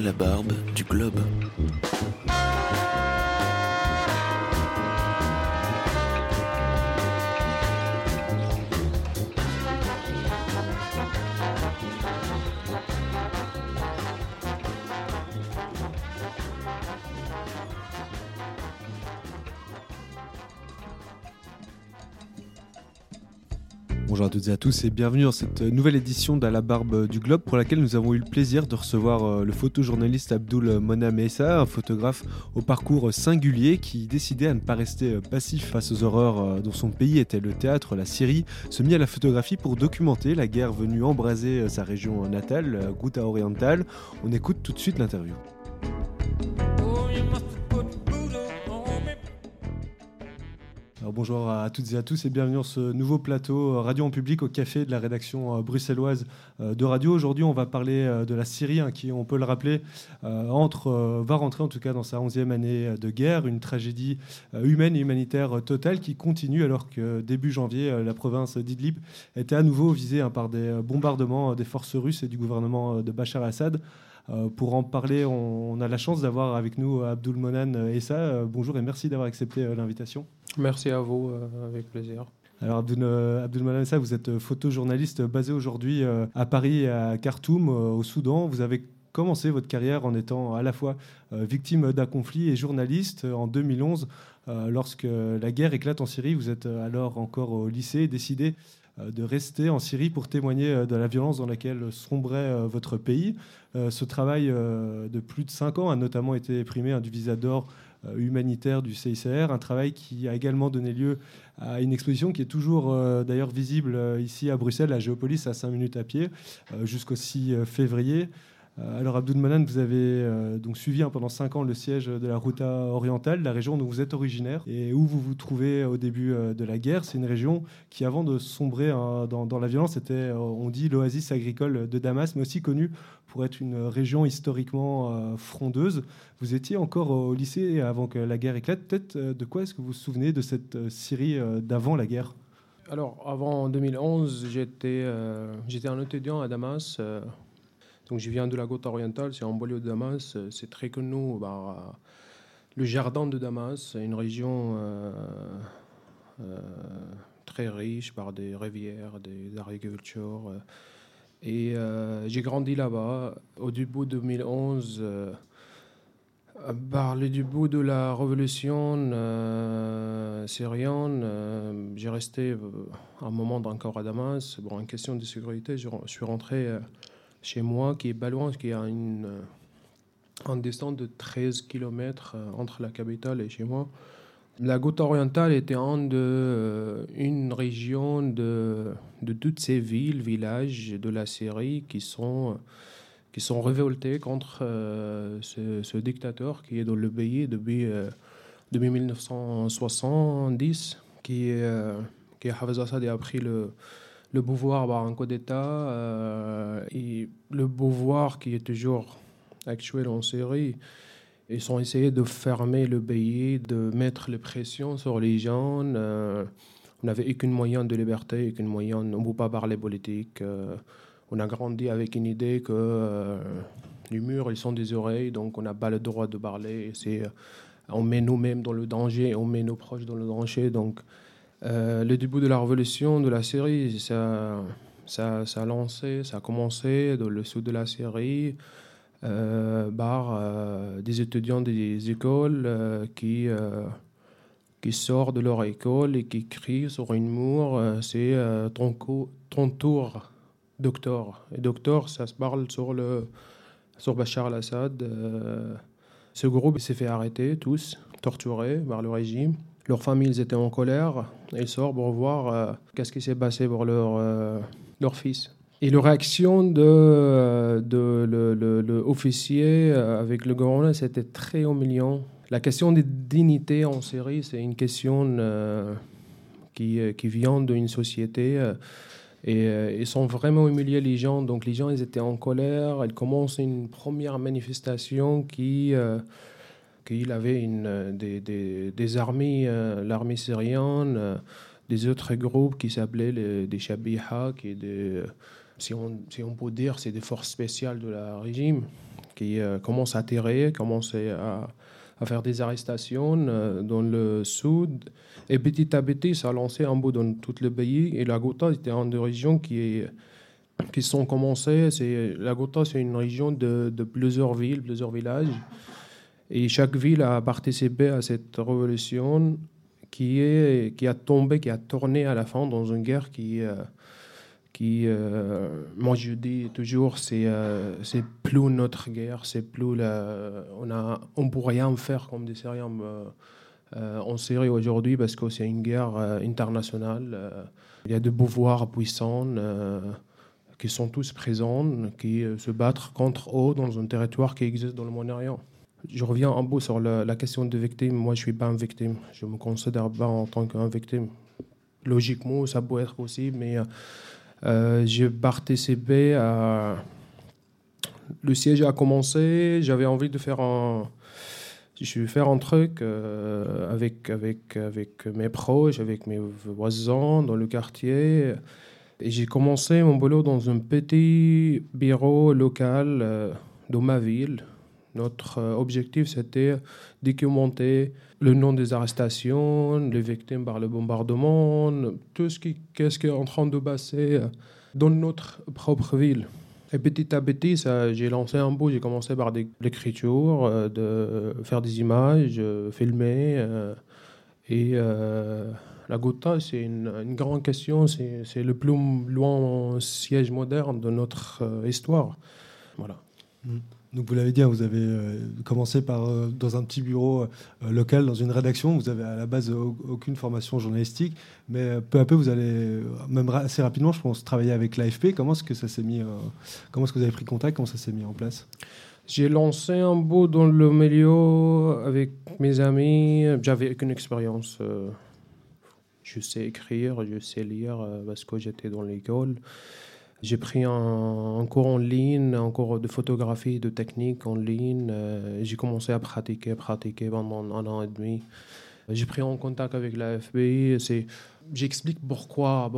à la barbe du globe. Bonjour à toutes et à tous et bienvenue dans cette nouvelle édition d'À la barbe du globe pour laquelle nous avons eu le plaisir de recevoir le photojournaliste Abdul Monem Essa, un photographe au parcours singulier qui décidait à ne pas rester passif face aux horreurs dont son pays était le théâtre, la Syrie, se mit à la photographie pour documenter la guerre venue embraser sa région natale, Ghouta orientale. On écoute tout de suite l'interview. Alors bonjour à toutes et à tous et bienvenue dans ce nouveau plateau Radio en public au café de la rédaction bruxelloise de Radio. Aujourd'hui, on va parler de la Syrie qui, on peut le rappeler, va rentrer en tout cas dans sa 11e année de guerre, une tragédie humaine et humanitaire totale qui continue alors que début janvier, la province d'Idlib était à nouveau visée par des bombardements des forces russes et du gouvernement de Bachar al-Assad. Pour en parler, on a la chance d'avoir avec nous Abdul Monem Essa. Bonjour et merci d'avoir accepté l'invitation. Merci à vous, avec plaisir. Alors Abdul Monem Essa, vous êtes photojournaliste basé aujourd'hui à Paris et à Khartoum, au Soudan. Vous avez commencé votre carrière en étant à la fois victime d'un conflit et journaliste. En 2011, lorsque la guerre éclate en Syrie, vous êtes alors encore au lycée et décidé de rester en Syrie pour témoigner de la violence dans laquelle sombrait votre pays. Ce travail de plus de 5 ans a notamment été primé du visa d'or humanitaire du CICR, un travail qui a également donné lieu à une exposition qui est toujours d'ailleurs visible ici à Bruxelles, à Géopolis, à 5 minutes à pied, jusqu'au 6 février. Alors Abdul Monem, vous avez donc suivi pendant 5 ans le siège de la Ghouta orientale, la région dont vous êtes originaire et où vous vous trouvez au début de la guerre. C'est une région qui, avant de sombrer dans la violence, était, on dit, l'oasis agricole de Damas, mais aussi connue pour être une région historiquement frondeuse. Vous étiez encore au lycée avant que la guerre éclate. Peut-être de quoi est-ce que vous vous souvenez de cette Syrie d'avant la guerre ? Alors, avant 2011, j'étais un étudiant à Damas. Donc, je viens de la Ghouta orientale, c'est en banlieue de Damas. C'est très connu. Le jardin de Damas, une région très riche par des rivières, des agricultures. Et j'ai grandi là-bas. Au début de 2011, le début de la révolution syrienne, j'ai resté un moment encore à Damas. En question de sécurité, je suis rentré chez moi, qui est pas loin, qui a une distance de 13 km entre la capitale et chez moi. La Ghouta orientale était une région de toutes ces villages de la Syrie qui sont révoltés contre ce dictateur qui est dans le pays depuis 1970, qui Hafez Assad a pris le pouvoir par un coup d'État, et le pouvoir qui est toujours actuel en Syrie. Ils ont essayé de fermer le pays, de mettre les pressions sur les gens. On n'avait aucun moyen de liberté, aucun moyen, on ne peut pas parler politique. On a grandi avec une idée que les murs, ils sont des oreilles, donc on n'a pas le droit de parler. On met nous-mêmes dans le danger, on met nos proches dans le danger. Donc, le début de la révolution de la Syrie, ça a commencé dans le sud de la Syrie par des étudiants des écoles qui sortent de leur école et qui crient sur une mur c'est ton tour, docteur. Et docteur, ça se parle sur Bachar al-Assad. Ce groupe s'est fait arrêter, tous, torturés par le régime. Leurs familles étaient en colère. Ils sortent pour voir qu'est-ce qui s'est passé pour leur fils. Et la réaction de l'officier avec le gouvernement, c'était très humiliant. La question de dignité en Syrie, c'est une question qui vient d'une société. Et ils sont vraiment humiliés, les gens. Donc les gens, ils étaient en colère. Ils commencent une première manifestation qu'il avait des armées, l'armée syrienne, des autres groupes qui s'appelaient des Shabiha, qui est si on peut dire, c'est des forces spéciales de la régime, qui commence à tirer, commence à faire des arrestations dans le sud. Et petit à petit, ça a lancé un peu dans tout le pays. Et la Ghouta était une des régions qui sont commencées. La Ghouta, c'est une région de plusieurs villes, plusieurs villages. Et chaque ville a participé à cette révolution qui a tourné à la fin dans une guerre moi je dis toujours, c'est plus notre guerre, c'est plus on peut rien faire comme des Syriens en Syrie aujourd'hui parce que c'est une guerre internationale. Il y a des pouvoirs puissants qui sont tous présents, qui se battent contre eux dans un territoire qui existe dans le Moyen-Orient. Je reviens un peu sur la question de victime. Moi, je suis pas une victime. Je me considère pas en tant qu'une victime. Logiquement, ça peut être aussi, mais j'ai participé à... Le siège a commencé, j'avais envie de faire un truc avec mes proches, avec mes voisins dans le quartier. Et j'ai commencé mon boulot dans un petit bureau local de ma ville. Notre objectif, c'était documenter le nom des arrestations, les victimes par le bombardement, tout qu'est-ce qui est en train de passer dans notre propre ville. Et petit à petit, j'ai lancé un bout. J'ai commencé par l'écriture, de faire des images, filmer. Et la Ghouta, c'est une grande question. C'est le plus loin siège moderne de notre histoire. Voilà. Donc vous l'avez dit, vous avez commencé dans un petit bureau local, dans une rédaction. Vous avez à la base aucune formation journalistique, mais peu à peu vous allez, même assez rapidement, je pense, travailler avec l'AFP. Comment est-ce que ça s'est mis Comment est-ce que vous avez pris contact? Comment ça s'est mis en place? J'ai lancé un bout dans le milieu avec mes amis. J'avais aucune expérience. Je sais écrire, je sais lire parce que j'étais dans l'école. J'ai pris un cours en ligne, un cours de photographie, de technique en ligne. J'ai commencé à pratiquer pendant 1 an et demi. J'ai pris en contact avec l'AFP. J'explique pourquoi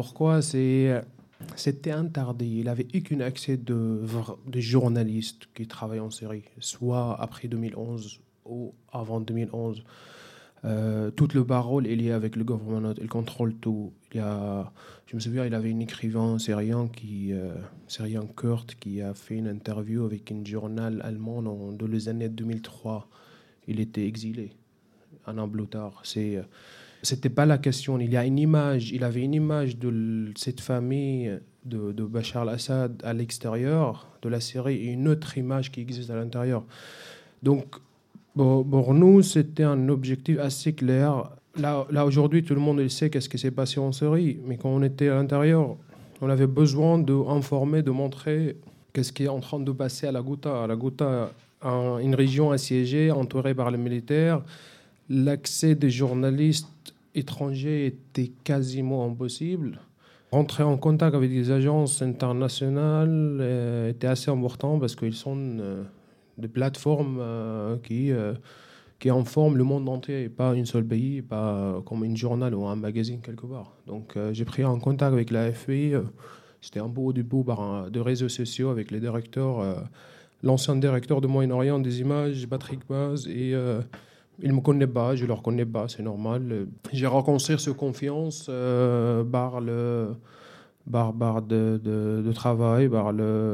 c'était interdit. Il n'avait aucun accès de journalistes qui travaillent en Syrie, soit après 2011 ou avant 2011. Tout le parole est lié avec le gouvernement, il contrôle tout. Je me souviens, il avait un écrivain syrien syrien kurde, qui a fait une interview avec un journal allemand dans les années 2003. Il était exilé un an plus tard. C'était pas la question. Il avait une image de cette famille de Bachar al-Assad à l'extérieur de la Syrie et une autre image qui existe à l'intérieur. Donc, pour nous, c'était un objectif assez clair. Là aujourd'hui, tout le monde sait qu'est-ce qui s'est passé en Syrie, mais quand on était à l'intérieur, on avait besoin d'informer, de montrer qu'est-ce qui est en train de passer à la Ghouta. La Ghouta, une région assiégée, entourée par les militaires. L'accès des journalistes étrangers était quasiment impossible. Rentrer en contact avec des agences internationales était assez important parce qu'ils sont des plateformes qui informent le monde entier, et pas un seul pays, pas comme un journal ou un magazine quelque part. Donc j'ai pris en contact avec l'AFP. C'était un peu au début par des réseaux sociaux avec les directeurs, l'ancien directeur de Moyen-Orient des images, Patrick Baz, et il ne me connaît pas, je ne le reconnais pas, c'est normal. J'ai reconstruit cette confiance par de travail, par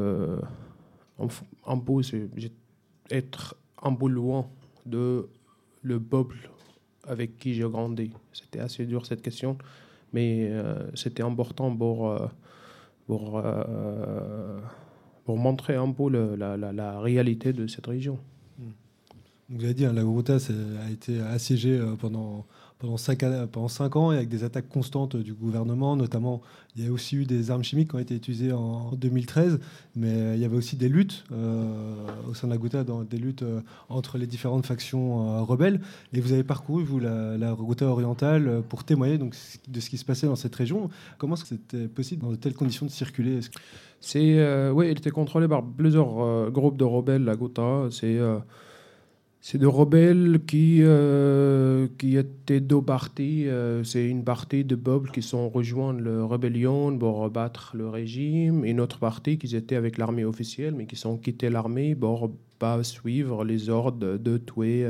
un peu, être un peu loin de le peuple avec qui j'ai grandi. C'était assez dur cette question, mais c'était important pour montrer un peu la réalité de cette région. Vous avez dit, la Ghouta a été assiégée pendant 5 ans et avec des attaques constantes du gouvernement. Notamment, il y a aussi eu des armes chimiques qui ont été utilisées en 2013, mais il y avait aussi des luttes au sein de la Ghouta, des luttes entre les différentes factions rebelles. Et vous avez parcouru, vous, la Ghouta orientale pour témoigner donc, de ce qui se passait dans cette région. Comment est-ce que c'était possible dans de telles conditions de circuler? Oui, il était contrôlé par plusieurs groupes de rebelles, la Ghouta. C'est des rebelles qui étaient deux parties. C'est une partie de peuples qui sont rejoints la rébellion pour rebattre le régime, et une autre partie qui étaient avec l'armée officielle, mais qui sont quittés l'armée pour pas suivre les ordres de tuer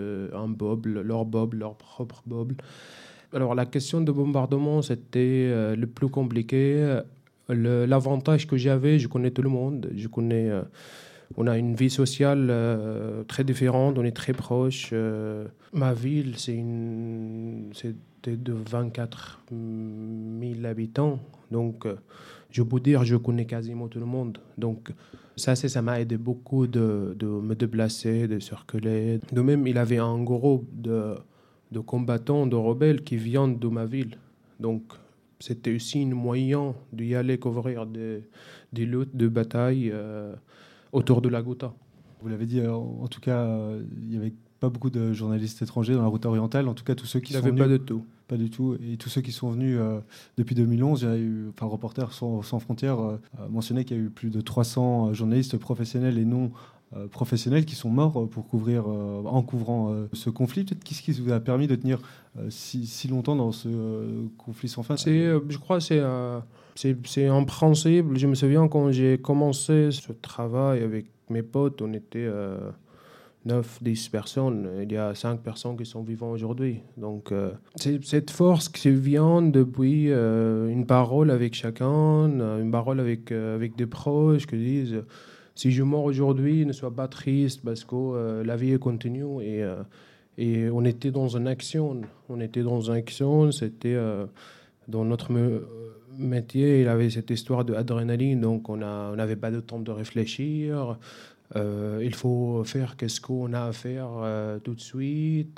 leur propre bob. Alors la question de bombardement, c'était le plus compliqué. L'avantage que j'avais, je connais tout le monde, on a une vie sociale très différente, on est très proches. Ma ville, c'était de 24 000 habitants, donc je peux dire je connais quasiment tout le monde. Donc ça m'a aidé beaucoup de me déplacer, de circuler. De même, il avait un groupe de combattants, de rebelles qui viennent de ma ville. Donc c'était aussi un moyen d'y aller couvrir des luttes, de batailles autour de la Ghouta. Vous l'avez dit, en tout cas, il n'y avait pas beaucoup de journalistes étrangers dans la route orientale. En tout cas, tous ceux qui sont venus... Pas de tout. Pas du tout. Et tous ceux qui sont venus depuis 2011, il y a eu, Reporters sans frontières mentionnait qu'il y a eu plus de 300 journalistes professionnels et non professionnels qui sont morts pour en couvrant ce conflit. Peut-être qu'est-ce qui vous a permis de tenir si longtemps dans ce conflit sans fin? Je crois que c'est un principe. Je me souviens quand j'ai commencé ce travail avec mes potes, on était 9-10 personnes. Il y a 5 personnes qui sont vivantes aujourd'hui. Donc, c'est cette force qui vient depuis une parole avec chacun, une parole avec des proches qui disent si je meurs aujourd'hui, ne sois pas triste parce que la vie continue. Et on était dans une action. C'était dans notre métier, il avait cette histoire d'adrénaline. Donc, on n'avait pas de temps de réfléchir. Il faut faire ce qu'on a à faire tout de suite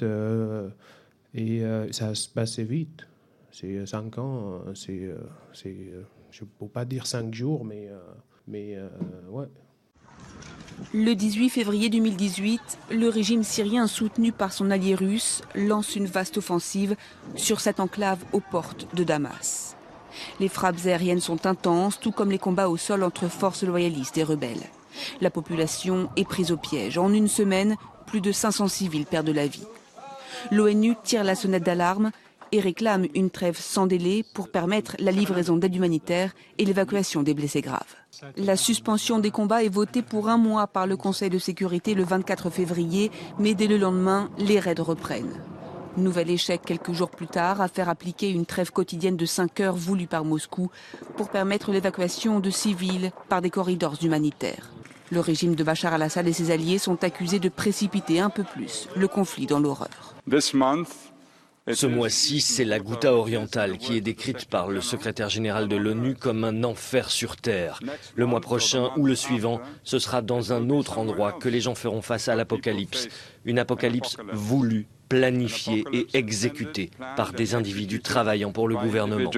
ça se passait vite. C'est 5 ans, je ne peux pas dire 5 jours, mais ouais. Le 18 février 2018, le régime syrien soutenu par son allié russe lance une vaste offensive sur cette enclave aux portes de Damas. Les frappes aériennes sont intenses, tout comme les combats au sol entre forces loyalistes et rebelles. La population est prise au piège. En une semaine, plus de 500 civils perdent la vie. L'ONU tire la sonnette d'alarme et réclame une trêve sans délai pour permettre la livraison d'aide humanitaire et l'évacuation des blessés graves. La suspension des combats est votée pour 1 mois par le Conseil de sécurité le 24 février, mais dès le lendemain, les raids reprennent. Nouvel échec quelques jours plus tard à faire appliquer une trêve quotidienne de 5 heures voulue par Moscou pour permettre l'évacuation de civils par des corridors humanitaires. Le régime de Bachar al-Assad et ses alliés sont accusés de précipiter un peu plus le conflit dans l'horreur. Ce mois-ci, c'est la Ghouta orientale qui est décrite par le secrétaire général de l'ONU comme un enfer sur Terre. Le mois prochain ou le suivant, ce sera dans un autre endroit que les gens feront face à l'apocalypse. Une apocalypse voulue, planifiée et exécutée par des individus travaillant pour le gouvernement.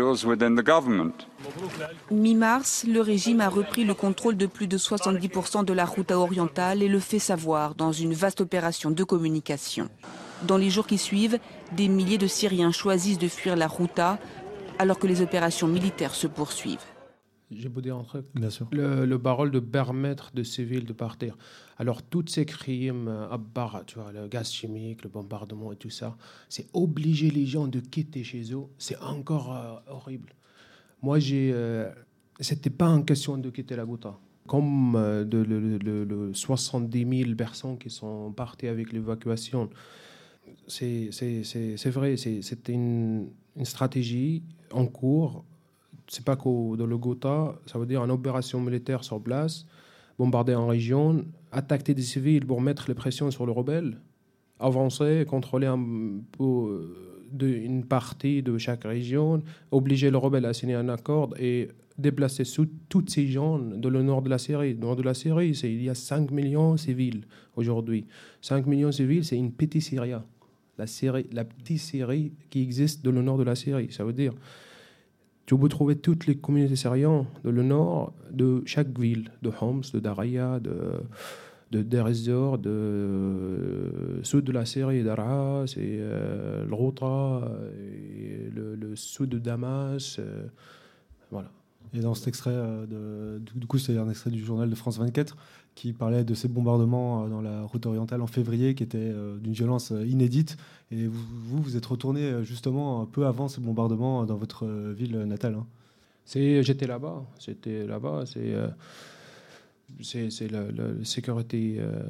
Mi-mars, le régime a repris le contrôle de plus de 70% de la Ghouta orientale et le fait savoir dans une vaste opération de communication. Dans les jours qui suivent, des milliers de Syriens choisissent de fuir la Ghouta alors que les opérations militaires se poursuivent. Je peux dire un truc. Bien sûr. Le parole de permettre de civils de partir. Alors, tous ces crimes, tu vois, le gaz chimique, le bombardement et tout ça, c'est obliger les gens de quitter chez eux. C'est encore horrible. Moi, c'était pas une question de quitter la Ghouta. Comme le 70 000 personnes qui sont parties avec l'évacuation. C'est vrai, c'était une stratégie en cours. C'est pas que dans le Ghouta, ça veut dire une opération militaire sur place, bombarder en région, attaquer des civils pour mettre les pressions sur les rebelles, avancer, contrôler un peu une partie de chaque région, obliger les rebelles à signer un accord et déplacer toutes ces gens dans le nord de la Syrie. Le nord de la Syrie, il y a 5 millions de civils aujourd'hui. 5 millions de civils, c'est une petite Syrie. La petite Syrie qui existe dans le nord de la Syrie. Ça veut dire tu peux trouver toutes les communautés syriennes dans le nord de chaque ville, de Homs, de Daraya, de Deir ez-Zor, de sud de la Syrie, Daraa, c'est le Ghouta, le sud de Damas, voilà. Et dans cet extrait, du coup, c'est un extrait du journal de France 24 qui parlait de ces bombardements dans la route orientale en février, qui étaient d'une violence inédite. Et vous êtes retourné justement un peu avant ces bombardements dans votre ville natale. Hein. J'étais là-bas. C'est la sécurité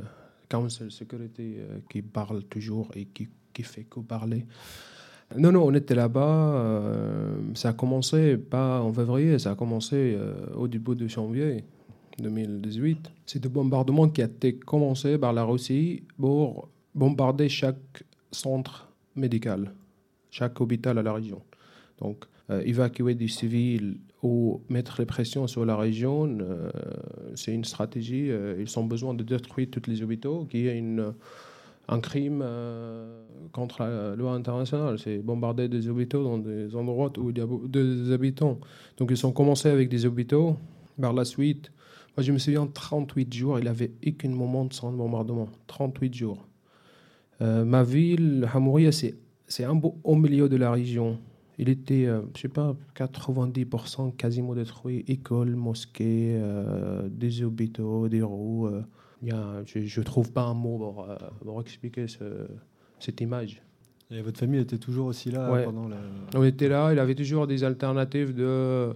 Council Security qui parle toujours et qui fait que parler. Non, on était là-bas. Ça a commencé pas en février, ça a commencé au début de janvier 2018. C'est des bombardements qui a été commencé par la Russie pour bombarder chaque centre médical, chaque hôpital à la région. Donc, évacuer des civils ou mettre les pressions sur la région, c'est une stratégie. Ils ont besoin de détruire tous les hôpitaux, qui est un crime contre la loi internationale. C'est bombarder des hôpitaux dans des endroits où il y a des habitants. Donc, ils ont commencé avec des hôpitaux. Par la suite, moi, je me souviens, 38 jours, il n'y avait aucun moment sans bombardement. 38 jours. Ma ville, Hamouria, c'est un peu au milieu de la région. Il était, 90% quasiment détruit. Écoles, mosquées, des hôpitaux, des roues. Je ne trouve pas un mot pour expliquer cette image. Et votre famille était toujours aussi là pendant la... On était là, il avait toujours des alternatives de...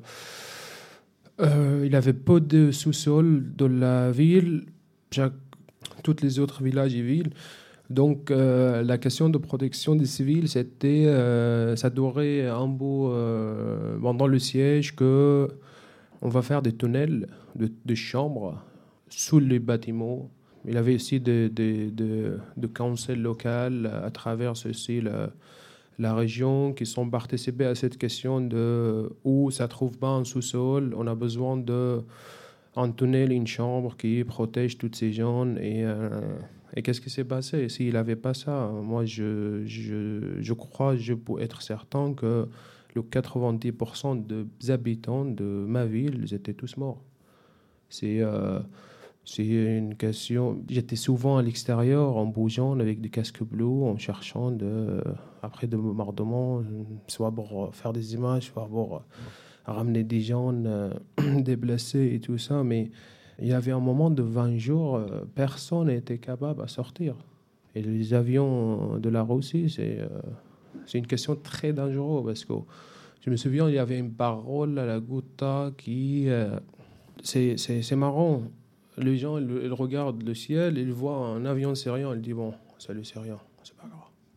il avait pas de sous-sol dans la ville, toutes les autres villages et villes. Donc, la question de protection des civils, c'était, ça durait un bout pendant le siège que on va faire des tunnels de chambres sous les bâtiments. Il y avait aussi de councils locales à travers ceci, la région, qui sont participés à cette question de où ça trouve pas un sous-sol. On a besoin d'un tunnel, une chambre qui protège toutes ces gens et qu'est-ce qui s'est passé? S'il n'avait pas ça, moi, je crois, je peux être certain que le 90% des habitants de ma ville, ils étaient tous morts. C'est une question... J'étais souvent à l'extérieur, en bougeant avec des casques bleus, en cherchant, après des bombardements, soit pour faire des images, soit pour ramener des gens, des blessés et tout ça, mais... Il y avait un moment de 20 jours, personne n'était capable de sortir. Et les avions de la Russie, c'est une question très dangereuse parce que je me souviens, il y avait une parole à la Ghouta qui... c'est marrant. Les gens, ils regardent le ciel, ils voient un avion syrien, ils disent, bon, c'est le Syrien, c'est pas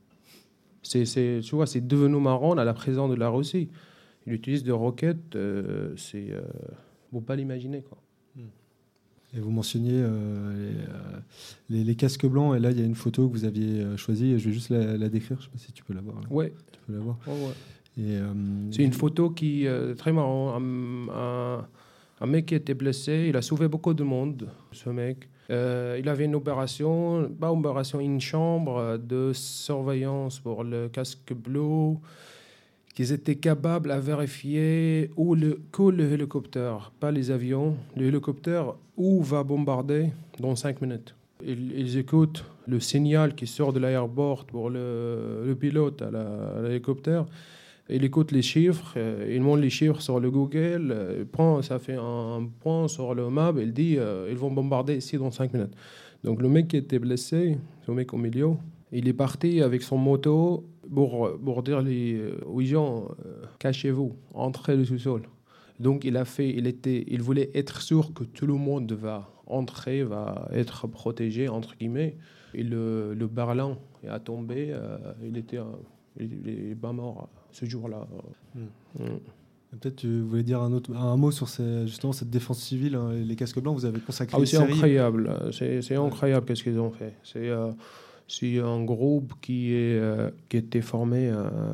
grave. Tu vois, c'est devenu marrant à la présence de la Russie. Ils utilisent des roquettes, c'est... faut pas l'imaginer, quoi. Et vous mentionniez les casques blancs, et là il y a une photo que vous aviez choisie, je vais juste la décrire, je ne sais pas si tu peux la voir. Oui. Tu peux la voir. Ouais. Et, c'est une photo qui est très marrant. Un mec qui était blessé, il a sauvé beaucoup de monde, ce mec. Il avait une opération, une chambre de surveillance pour le casque bleu, qu'ils étaient capables à vérifier que le hélicoptère, pas les avions, le hélicoptère, où va bombarder dans 5 minutes. Ils écoutent le signal qui sort de l'aéroport pour le pilote à l'hélicoptère. Il écoute les chiffres, il monte les chiffres sur le Google, ça fait un point sur le map, il dit ils vont bombarder ici dans 5 minutes. Donc le mec qui était blessé, le mec au milieu, il est parti avec son moto pour dire aux gens, cachez-vous, entrez le sous-sol. Donc il voulait être sûr que tout le monde va entrer, va être protégé, entre guillemets. Et le Berlin a tombé, il est pas mort ce jour-là. Peut-être tu voulais dire un mot sur justement cette défense civile, hein, les casques blancs, vous avez consacré une c'est série. Incroyable, c'est incroyable qu'est-ce qu'ils ont fait. C'est un groupe qui était formé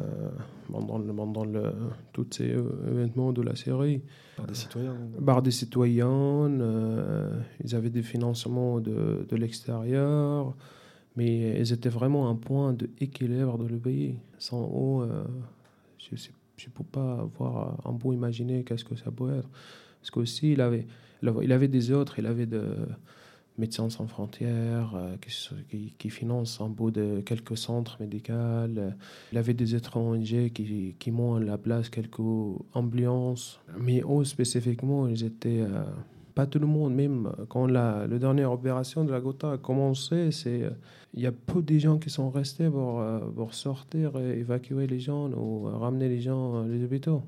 pendant tous ces événements de la série. Par des citoyens. Par des citoyens. Ils avaient des financements de l'extérieur. Mais ils étaient vraiment un point d'équilibre dans le pays. Sans eux, je ne peux pas avoir un peu imaginer qu'est-ce que ça peut être. Parce qu'aussi, il avait des autres, il avait de Médecins sans frontières qui financent un bout de quelques centres médicaux. Il avait des étrangers qui montent à la place quelques ambulances. Mais eux, spécifiquement, ils étaient... pas tout le monde, même quand la dernière opération de la Ghouta a commencé, il y a peu de gens qui sont restés pour sortir et évacuer les gens ou ramener les gens aux hôpitaux.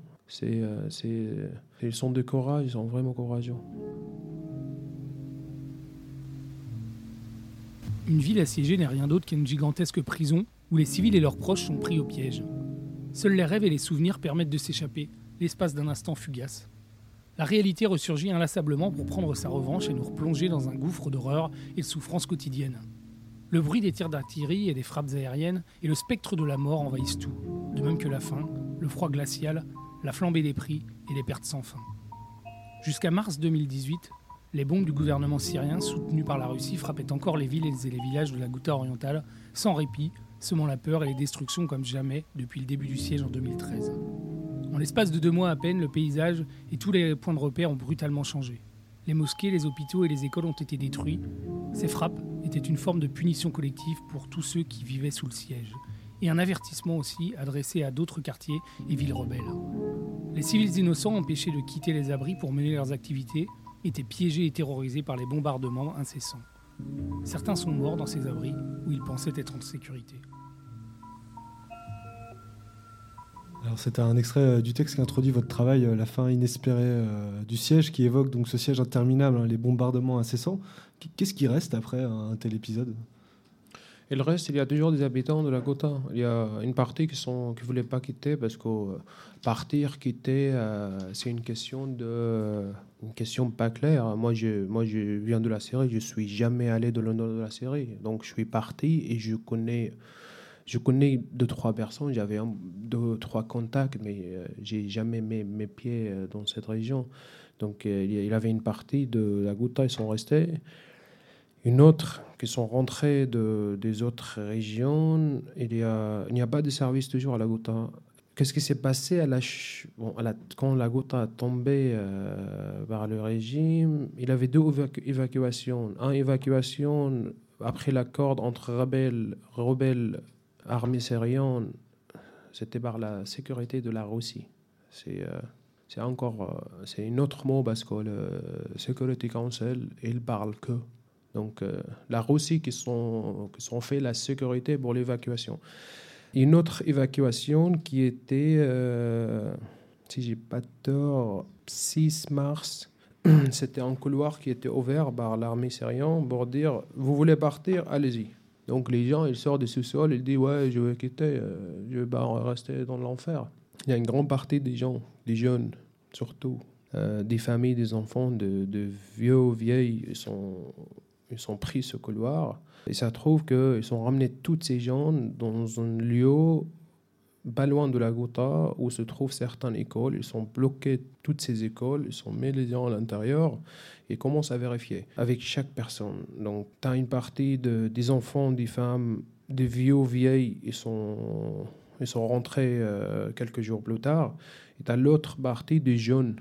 Ils sont de courage, ils sont vraiment courageux. Une ville assiégée n'est rien d'autre qu'une gigantesque prison où les civils et leurs proches sont pris au piège. Seuls les rêves et les souvenirs permettent de s'échapper, l'espace d'un instant fugace. La réalité ressurgit inlassablement pour prendre sa revanche et nous replonger dans un gouffre d'horreur et de souffrance quotidienne. Le bruit des tirs d'artillerie et des frappes aériennes et le spectre de la mort envahissent tout, de même que la faim, le froid glacial, la flambée des prix et les pertes sans fin. Jusqu'à mars 2018, les bombes du gouvernement syrien, soutenues par la Russie, frappaient encore les villes et les villages de la Ghouta orientale, sans répit, semant la peur et les destructions comme jamais depuis le début du siège en 2013. En l'espace de 2 mois à peine, le paysage et tous les points de repère ont brutalement changé. Les mosquées, les hôpitaux et les écoles ont été détruits. Ces frappes étaient une forme de punition collective pour tous ceux qui vivaient sous le siège, et un avertissement aussi adressé à d'autres quartiers et villes rebelles. Les civils innocents, empêchés de quitter les abris pour mener leurs activités, étaient piégés et terrorisés par les bombardements incessants. Certains sont morts dans ces abris où ils pensaient être en sécurité. Alors c'est un extrait du texte qui introduit votre travail, la fin inespérée du siège, qui évoque donc ce siège interminable, les bombardements incessants. Qu'est-ce qui reste après un tel épisode ? Et le reste, il y a toujours des habitants de la Ghouta. Il y a une partie qui ne voulaient pas quitter parce que partir, quitter, c'est une question pas claire. Moi, je viens de la Syrie, je ne suis jamais allé dans le nord de la Syrie. Donc, je suis parti et je connais 2-3 personnes. J'avais 2-3 contacts, mais j'ai jamais mis mes pieds dans cette région. Donc, il y avait une partie de la Ghouta, ils sont restés. Une autre qui sont rentrés des autres régions. Il n'y a pas de service toujours à la Ghouta. Qu'est-ce qui s'est passé quand la Ghouta a tombé par le régime? Il avait 2 évacuations. Une évacuation après l'accord entre rebelles, armée syrienne, c'était par la sécurité de la Russie. C'est un autre mot parce que le Security Council, il parle que. Donc, la Russie qui sont fait la sécurité pour l'évacuation. Une autre évacuation qui était, si j'ai pas tort, 6 mars, c'était un couloir qui était ouvert par l'armée syrienne pour dire « Vous voulez partir, allez-y ». Donc, les gens, ils sortent du sous-sol, ils disent « Ouais, je vais quitter, je vais rester dans l'enfer ». Il y a une grande partie des gens, des jeunes surtout, des familles, des enfants, de vieux, vieilles, ils sont pris ce couloir. Et ça trouve qu'ils sont ramenés tous ces gens dans un lieu pas loin de la Ghouta où se trouvent certaines écoles. Ils sont bloqués, toutes ces écoles, ils sont mis les gens à l'intérieur et commencent à vérifier avec chaque personne. Donc, tu as une partie des enfants, des femmes, des vieux, vieilles, ils sont rentrés quelques jours plus tard. Et tu as l'autre partie des jeunes,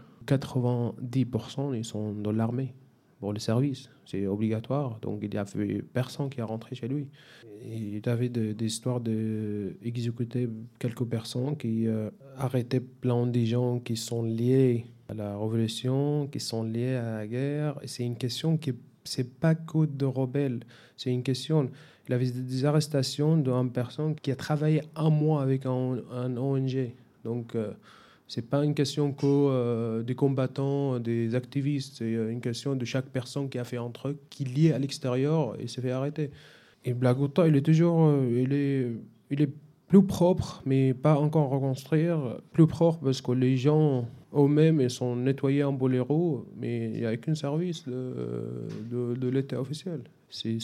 90%, ils sont dans l'armée. Pour le service, c'est obligatoire, donc il n'y avait personne qui est rentré chez lui. Il y avait des histoires d'exécuter quelques personnes qui arrêtaient plein de gens qui sont liés à la révolution, qui sont liés à la guerre. Et c'est une question qui c'est pas que de rebelles, c'est une question. Il y avait des arrestations d'une personne qui a travaillé 1 mois avec un ONG, donc. C'est pas une question que des combattants, des activistes. C'est une question de chaque personne qui a fait un truc, qui est lié à l'extérieur et s'est fait arrêter. Et la Ghouta, il est toujours, il est plus propre, mais pas encore reconstruire. Plus propre parce que les gens eux-mêmes ils sont nettoyés en boléro, mais il n'y a aucun service de l'État officiel. C'est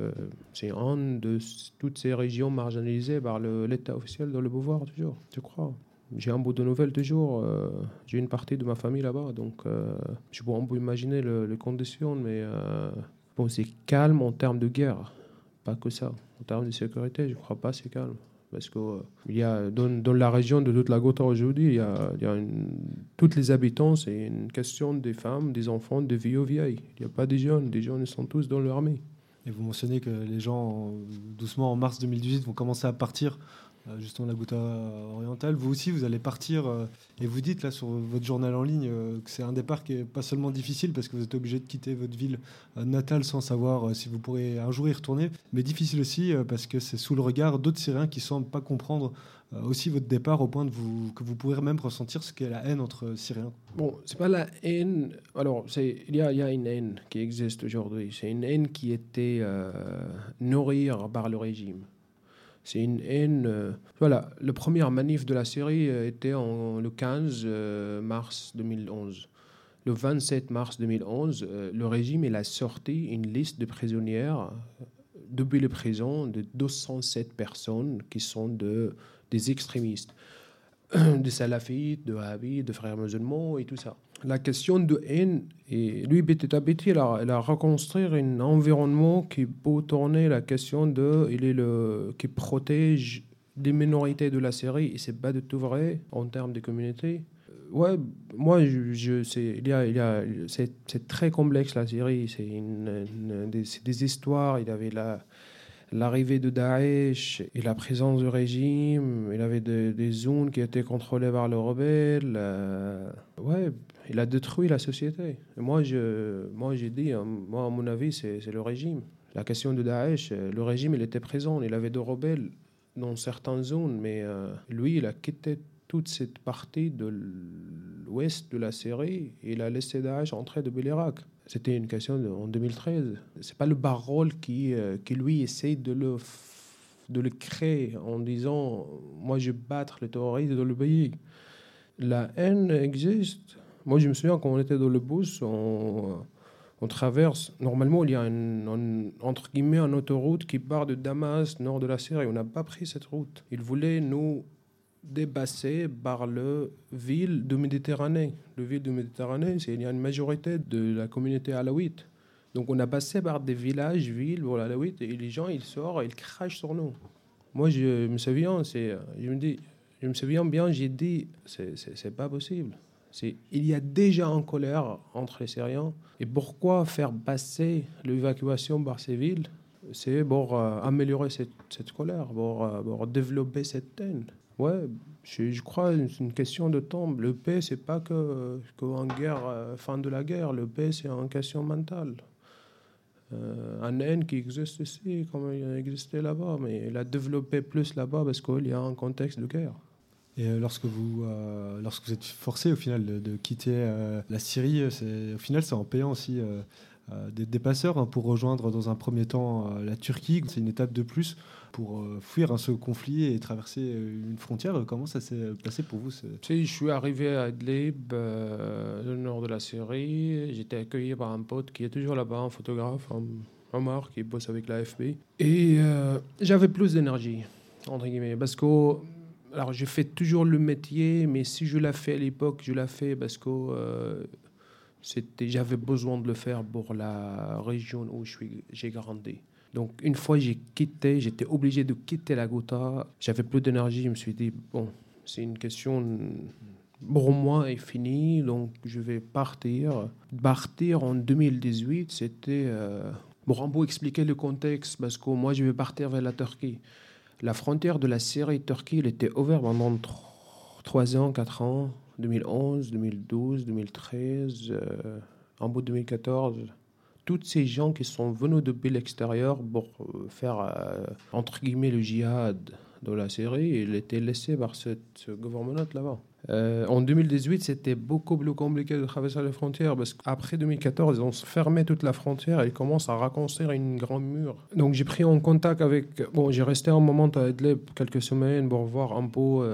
une de toutes ces régions marginalisées par l'État officiel dans le pouvoir toujours, je crois. J'ai un bout de nouvelles toujours. J'ai une partie de ma famille là-bas, donc je peux un peu imaginer les conditions, mais bon, c'est calme en termes de guerre, pas que ça. En termes de sécurité, je ne crois pas c'est calme. Parce que il y a, dans la région de toute la Ghouta aujourd'hui, il y a tous les habitants, c'est une question des femmes, des enfants, des vieux vieilles. Il n'y a pas des jeunes ils sont tous dans l'armée. Et vous mentionnez que les gens, doucement en mars 2018, vont commencer à partir justement la Ghouta orientale. Vous aussi, vous allez partir et vous dites là sur votre journal en ligne que c'est un départ qui est pas seulement difficile parce que vous êtes obligé de quitter votre ville natale sans savoir si vous pourrez un jour y retourner, mais difficile aussi parce que c'est sous le regard d'autres Syriens qui semblent pas comprendre aussi votre départ au point que vous pourrez même ressentir ce qu'est la haine entre Syriens. Bon, c'est pas la haine. Alors, il y a une haine qui existe aujourd'hui. C'est une haine qui était nourrie par le régime. C'est une haine. Voilà, le premier manif de la Syrie était le 15 mars 2011. Le 27 mars 2011, le régime il a sorti une liste de prisonnières depuis les prisons de 207 personnes qui sont des extrémistes, des salafites, de wahhabites, de frères musulmans et tout ça. La question de haine, et lui, petit à petit, il a reconstruit un environnement qui peut tourner la question qui protège des minorités de la Syrie, et c'est pas du tout vrai en termes de communauté. Ouais, moi, c'est très complexe la Syrie. C'est des histoires. Il y avait l'arrivée de Daesh et la présence du régime. Il y avait des zones qui étaient contrôlées par les rebelles. Ouais, il a détruit la société. Et moi, j'ai dit, à mon avis, c'est le régime. La question de Daesh, le régime, il était présent. Il avait des rebelles dans certaines zones, mais lui, il a quitté toute cette partie de l'ouest de la Syrie et il a laissé Daesh entrer depuis l'Irak. C'était une question en 2013. C'est pas le Barol qui lui essaie de le créer en disant moi je vais battre les terroristes dans le pays. La haine existe. Moi je me souviens quand on était dans le bus, on traverse. Normalement il y a entre guillemets une autoroute qui part de Damas, nord de la Syrie. On n'a pas pris cette route. Ils voulaient nous dépassé par le ville de Méditerranée. Le ville de Méditerranée, il y a une majorité de la communauté alaouite. Donc on a passé par des villages, villes pour l'alaouite, et les gens, ils sortent, ils crachent sur nous. Moi, je me souviens, je me souviens bien, j'ai dit, c'est pas possible. Il y a déjà une colère entre les Syriens. Et pourquoi faire passer l'évacuation par ces villes? C'est pour améliorer cette colère, pour développer cette haine. Ouais, je crois que c'est une question de temps. Le paix, c'est pas qu'en guerre, fin de la guerre. Le paix, c'est une question mentale. Un haine qui existe ici, comme il existait là-bas, mais il a développé plus là-bas parce qu'il y a un contexte de guerre. Et lorsque vous êtes forcé au final de quitter la Syrie, au final, c'est en payant aussi des passeurs pour rejoindre dans un premier temps la Turquie. C'est une étape de plus pour fuir ce conflit et traverser une frontière. Comment ça s'est passé pour vous? Je suis arrivé à Idlib, le nord de la Syrie. J'étais accueilli par un pote qui est toujours là-bas, un photographe, Omar, qui bosse avec l'AFP. Et j'avais plus d'énergie, entre guillemets, parce que alors je fais toujours le métier, mais si je l'ai fait à l'époque, je l'ai fait parce que j'avais besoin de le faire pour la région où j'ai grandi. Donc, une fois j'étais obligé de quitter la Ghouta. J'avais plus d'énergie. Je me suis dit, bon, c'est une question pour moi est finie, donc je vais partir. Partir en 2018, c'était... Bon, on peut expliquer le contexte, parce que moi, je vais partir vers la Turquie. La frontière de la Syrie-Turquie, elle était ouverte pendant 3 ans, 4 ans, 2011, 2012, 2013, en bout de 2014. Tous ces gens qui sont venus depuis l'extérieur pour faire, entre guillemets, le djihad dans la Syrie, ils étaient laissés par ce gouvernement là-bas. En 2018, c'était beaucoup plus compliqué de traverser les frontières parce qu'après 2014, ils ont fermé toute la frontière et ils commencent à reconstruire une grande mur. Donc j'ai pris en contact avec... Bon, j'ai resté un moment à Idlib quelques semaines pour voir un peu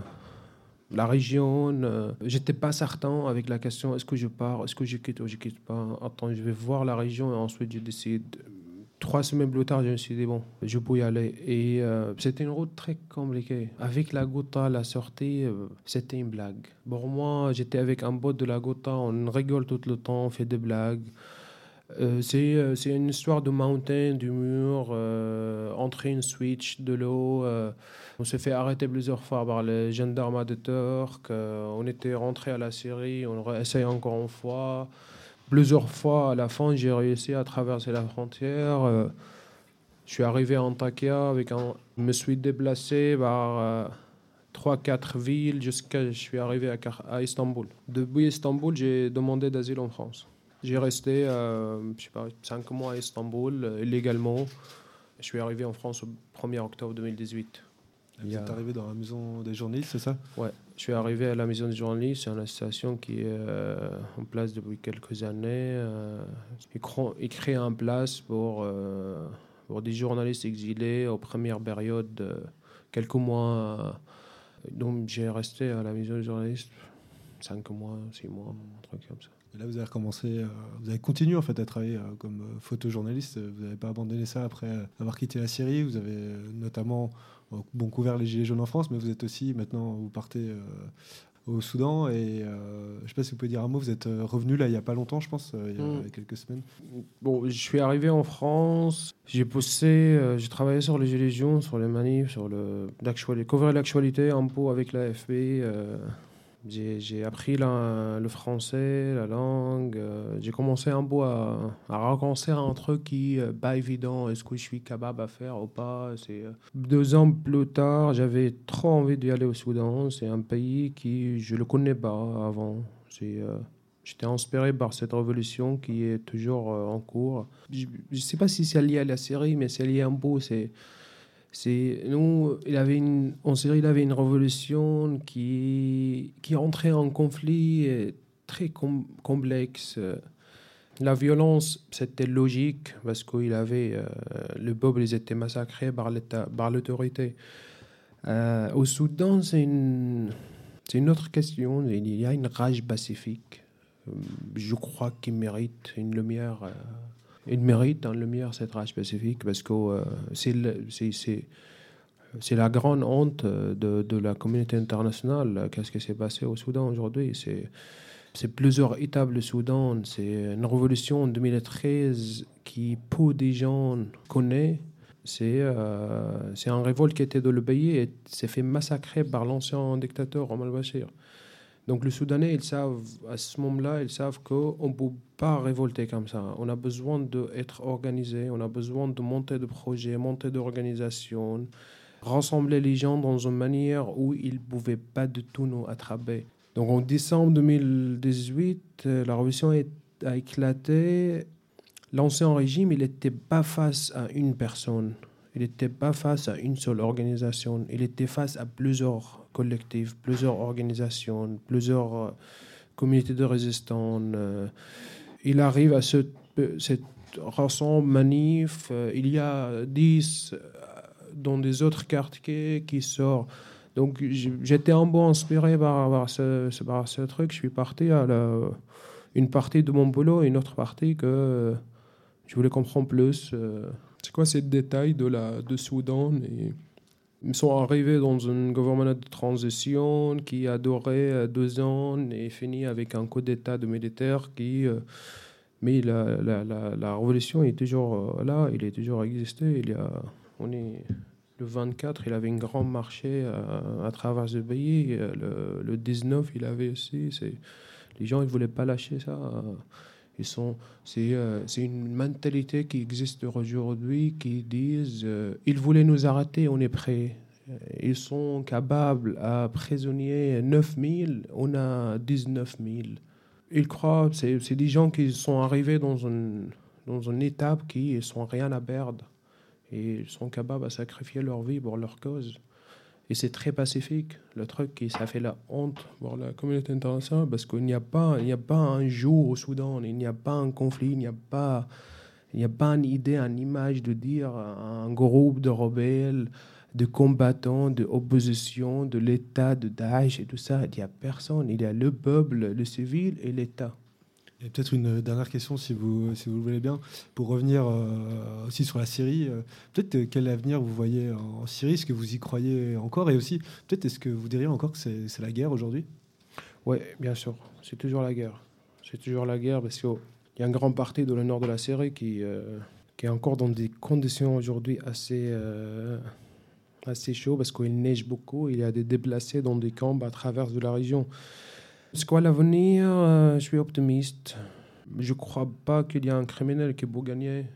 la région. J'étais pas certain avec la question est-ce que je pars, est-ce que je quitte ou je quitte pas. Attends, je vais voir la région et ensuite je décide. 3 semaines plus tard, je me suis dit, bon, je peux y aller. Et c'était une route très compliquée. Avec la Ghouta, la sortie, c'était une blague. Pour moi, j'étais avec un pote de la Ghouta, on rigole tout le temps, on fait des blagues. C'est une histoire de mountain, du mur, entrer une switch, de l'eau. On s'est fait arrêter plusieurs fois par les gendarmes de Turcs. On était rentré à la Syrie, on a essayé encore une fois. Plusieurs fois, à la fin, j'ai réussi à traverser la frontière. Je suis arrivé à Antakya, je me suis déplacé vers 3-4 villes jusqu'à je suis arrivé à Istanbul. Depuis Istanbul, j'ai demandé d'asile en France. J'ai resté 5 mois à Istanbul illégalement. Je suis arrivé en France au 1er octobre 2018. Vous êtes arrivé dans la maison des journalistes, c'est ça? Ouais, je suis arrivé à la maison des journalistes. C'est une association qui est en place depuis quelques années. Ils créent un place pour des journalistes exilés aux premières périodes, quelques mois. Donc j'ai resté à la maison des journalistes 5 mois, 6 mois, un truc comme ça. Et là, vous avez recommencé, vous avez continué en fait à travailler comme photojournaliste. Vous n'avez pas abandonné ça après avoir quitté la Syrie. Vous avez notamment couvert les Gilets jaunes en France, mais vous êtes aussi maintenant, vous partez au Soudan. Et je ne sais pas si vous pouvez dire un mot. Vous êtes revenu là il n'y a pas longtemps, je pense, il y a quelques semaines. Bon, je suis arrivé en France. J'ai travaillé sur les Gilets jaunes, sur les manifs, couvrir l'actualité un peu avec l'AFP. J'ai appris le français, la langue. J'ai commencé un peu à reconstruire un truc qui n'est pas évident. Est-ce que je suis capable de faire ou pas? 2 ans plus tard, j'avais trop envie d'y aller au Soudan. C'est un pays qui je ne le connais pas avant. J'étais inspiré par cette révolution qui est toujours en cours. Je ne sais pas si c'est lié à la Syrie, mais c'est lié un peu. En Syrie, il avait une révolution qui entrait en conflit très complexe. La violence, c'était logique parce qu'il avait le peuple, ils étaient massacrés par l'autorité. Au Soudan, c'est une autre question. Il y a une rage pacifique. Je crois qu'il mérite une lumière. Il mérite une lumière, cette rage pacifique, parce que c'est la grande honte de la communauté internationale. Qu'est-ce qui s'est passé au Soudan aujourd'hui? C'est plusieurs étapes, le Soudan. C'est une révolution en 2013 qui, peu de gens connaissent. C'est un révolte qui était dans le pays et s'est fait massacrer par l'ancien dictateur Omar al-Bashir. Donc les Soudanais, ils savent, à ce moment-là, ils savent qu'on ne peut pas révolter comme ça. On a besoin d'être organisé, on a besoin de monter de projets, monter d'organisation, rassembler les gens dans une manière où ils ne pouvaient pas du tout nous attraper. Donc en décembre 2018, la révolution a éclaté. L'ancien régime, il n'était pas face à une personne. Il n'était pas face à une seule organisation. Il était face à plusieurs collectifs, plusieurs organisations, plusieurs communautés de résistants. Il arrive à cette rassemble manif. Il y a 10 dans des autres quartiers qui sortent. Donc j'étais un peu inspiré par ce truc. Je suis parti à une partie de mon boulot et une autre partie que je voulais comprendre plus. C'est quoi ces détails de Soudan? Ils sont arrivés dans un gouvernement de transition qui a duré 2 ans et fini avec un coup d'État de militaire qui... mais la révolution est toujours là, il est toujours existé. On est le 24, il avait une grande marché à travers le pays. Le 19, il avait aussi... Les gens, ils ne voulaient pas lâcher ça. C'est une mentalité qui existe aujourd'hui qui disent ils voulaient nous arrêter, on est prêts. Ils sont capables à prisonnier 9000, on a 19 000. Ils croient, c'est des gens qui sont arrivés dans une étape qui ne sont rien à perdre. Et ils sont capables de sacrifier leur vie pour leur cause. Et c'est très pacifique. Le truc, ça fait la honte pour la communauté internationale parce qu'il n'y a pas un jour au Soudan, il n'y a pas un conflit, il n'y a pas une idée, une image de dire un groupe de rebelles, de combattants, de opposition, de l'État, de Daesh et tout ça. Il n'y a personne. Il y a le peuple, le civil et l'État. Et peut-être une dernière question, si vous le voulez bien, pour revenir aussi sur la Syrie. Peut-être quel avenir vous voyez en Syrie? Est-ce que vous y croyez encore? Et aussi, peut-être, est-ce que vous diriez encore que c'est la guerre aujourd'hui? Oui, bien sûr. C'est toujours la guerre. C'est toujours la guerre parce qu'il y a une grande partie de le nord de la Syrie qui est encore dans des conditions aujourd'hui assez chaudes parce qu'il neige beaucoup. Il y a des déplacés dans des camps à travers de la région. C'est quoi l'avenir? Je suis optimiste. Je ne crois pas qu'il y a un criminel qui peut gagner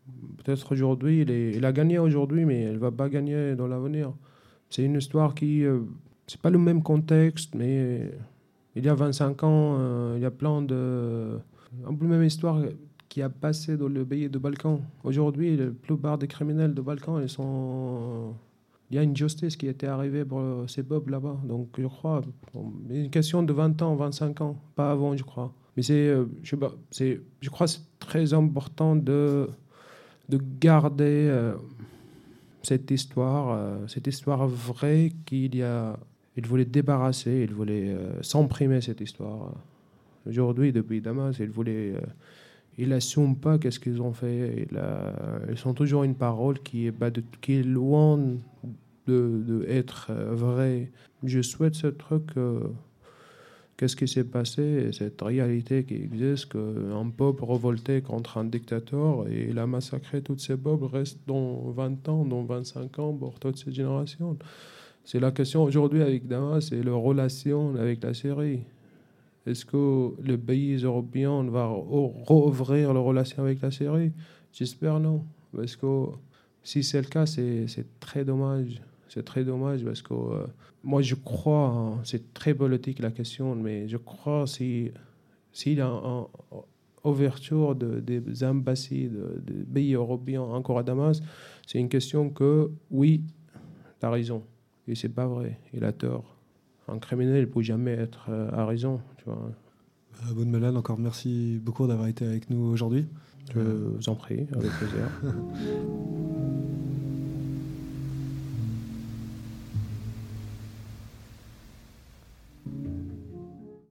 Peut-être aujourd'hui, il a gagné aujourd'hui, mais il ne va pas gagner dans l'avenir. C'est une histoire qui... c'est pas le même contexte, mais il y a 25 ans, il y a plein de... Un peu la même histoire qui a passé dans le pays de Balkans. Aujourd'hui, la plupart des criminels de Balkans, ils sont... Il y a une justice qui était arrivée pour ces peuples là-bas. Donc, je crois, c'est une question de 20 ans, 25 ans, pas avant, je crois. Mais je sais pas, je crois que c'est très important de garder cette histoire vraie il voulait débarrasser, il voulait s'imprimer cette histoire. Aujourd'hui, depuis Damas, il n'assume pas qu'est-ce qu'ils ont fait. Ils sont toujours une parole qui est loin de être vraie. Je souhaite ce truc, qu'est-ce qui s'est passé, cette réalité qui existe, qu'un peuple révolté contre un dictateur et il a massacré tous ces peuples reste dans 20 ans, dans 25 ans pour toute cette génération. C'est la question aujourd'hui avec Damas, c'est leur relation avec la Syrie. Est-ce que les pays européens vont rouvrir leur relation avec la Syrie? J'espère non. Parce que si c'est le cas, c'est très dommage. C'est très dommage parce que moi, je crois, c'est très politique la question, mais je crois s'il y a une ouverture des ambassades des pays européens encore à Damas, c'est une question que, oui, tu as raison. Et c'est pas vrai. Il a tort. Un criminel ne peut jamais être à raison. Tu vois. Aboud-Melal, encore merci beaucoup d'avoir été avec nous aujourd'hui. Je vous en prie, avec plaisir.